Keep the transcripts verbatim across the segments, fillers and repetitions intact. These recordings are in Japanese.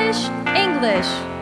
English English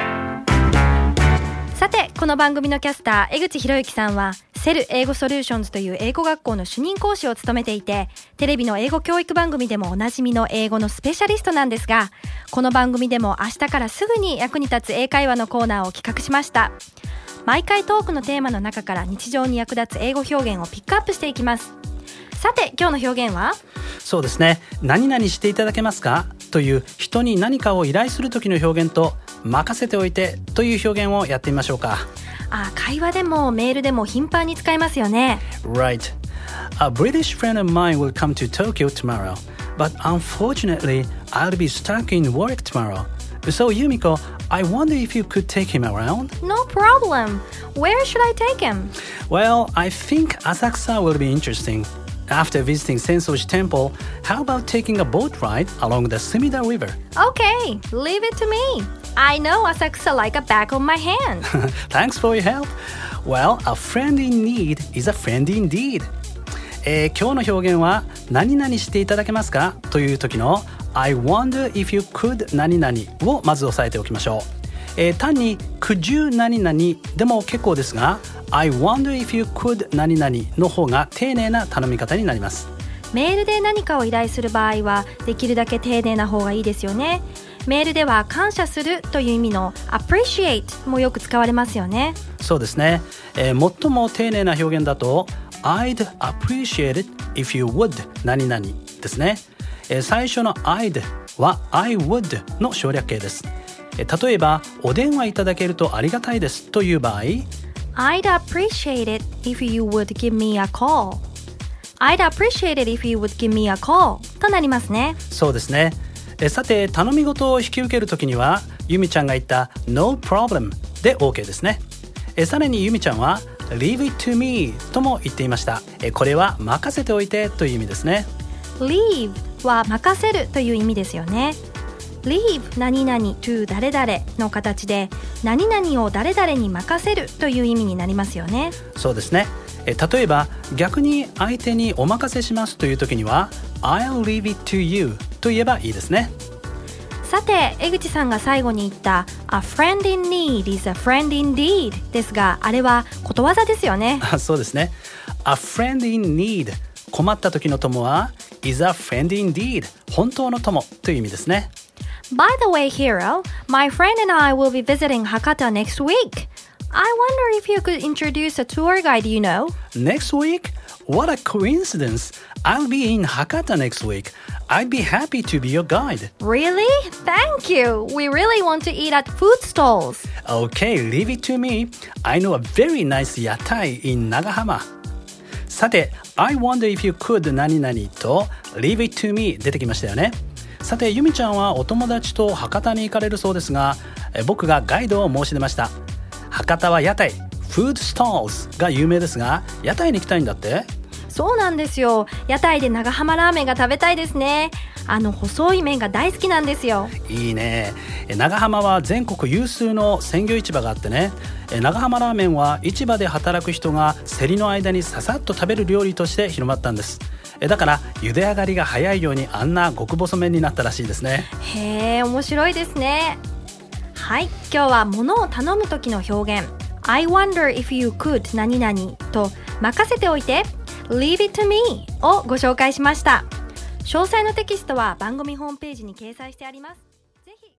さて、この番組のキャスター江口博之さんはセル英語ソリューションズという英語学校の主任講師を務めていて、テレビの英語教育番組でもおなじみの英語のスペシャリストなんですが、この番組でも明日からすぐに役に立つ英会話のコーナーを企画しました。毎回トークのテーマの中から日常に役立つ英語表現をピックアップしていきます。さて、今日の表現は？ そうですね、何々していただけますかという人に何かを依頼する時の表現と、任せておいてという表現をやってみましょうか。 あ、会話でもメールでも頻繁に使いますよね。 Right. A British friend of mine will come to Tokyo tomorrow, but unfortunately I'll be stuck in work tomorrow. So Yumiko, I wonder if you could take him around? No problem. Where should I take him? Well, I think Asakusa will be interesting.After visiting Sensoji Temple, how about taking a boat ride along the Sumida River? Okay, leave it to me. I know Asakusa like a back of my hand. Thanks for your help. Well, a friend in need is a friend indeed. えー、今日の表現は何々していただけますかという時の I wonder if you could 何々をまず押さえておきましょう。えー、単に Could you 何々でも結構ですが、I wonder if you could 何々の方が丁寧な頼み方になります。 メールで何かを依頼する場合はできるだけ丁寧な方がいいですよね。メールでは感謝するという意味の appreciate もよく使われますよね。 そうですね、えー、最も丁寧な表現だと I'd appreciate it if you would 何々ですね。えー、最初の I'd は I would の省略形です。えー、例えばお電話いただけるとありがたいですという場合、 I'd appreciate it if you would give me a call. I'd appreciate it if you would give me a call となりますね。 そうですね。えさて、頼み事を引き受けるときには、ゆみちゃんが言った No problem で OK ですね。えさらにゆみちゃんは Leave it to me とも言っていました。えこれは任せておいてという意味ですね。 Leave は任せるという意味ですよね。Leave 何々 to 誰々の形で何々を誰々に任せるという意味になりますよね。 そうですね。え例えば逆に相手にお任せしますという時には I'll leave it to you と言えばいいですね。 さて、江口さんが最後に言った A friend in need is a friend indeed ですが、あれはことわざですよね。 そうですね。 A friend in need 困った時の友は is a friend indeed 本当の友という意味ですね。 By the way, Hero, my friend and I will be visiting Hakata next week. I wonder if you could introduce a tour guide you know. Next week? What a coincidence. I'll be in Hakata next week. I'd be happy to be your guide. Really? Thank you. We really want to eat at food stalls. Okay, leave it to me. I know a very nice yatai in Nagahama. さて、I wonder if you could 何々と leave it to me 出てきましたよね。さて、ゆみちゃんはお友達と博多に行かれるそうですが、え僕がガイドを申し出ました。博多は屋台、フードストールが有名ですが、屋台に行きたいんだって？ そうなんですよ。屋台で長浜ラーメンが食べたいですね。あの細い麺が大好きなんですよ。 いいね。長浜は全国有数の鮮魚市場があってね、長浜ラーメンは市場で働く人が競りの間にささっと食べる料理として広まったんです。だから茹で上がりが早いようにあんな極細麺になったらしいですね。 へー、面白いですね。はい、今日は物を頼む時の表現 I wonder if you could 何々と任せておいて Leave it to me をご紹介しました。詳細のテキストは番組ホームページに掲載してあります。ぜひ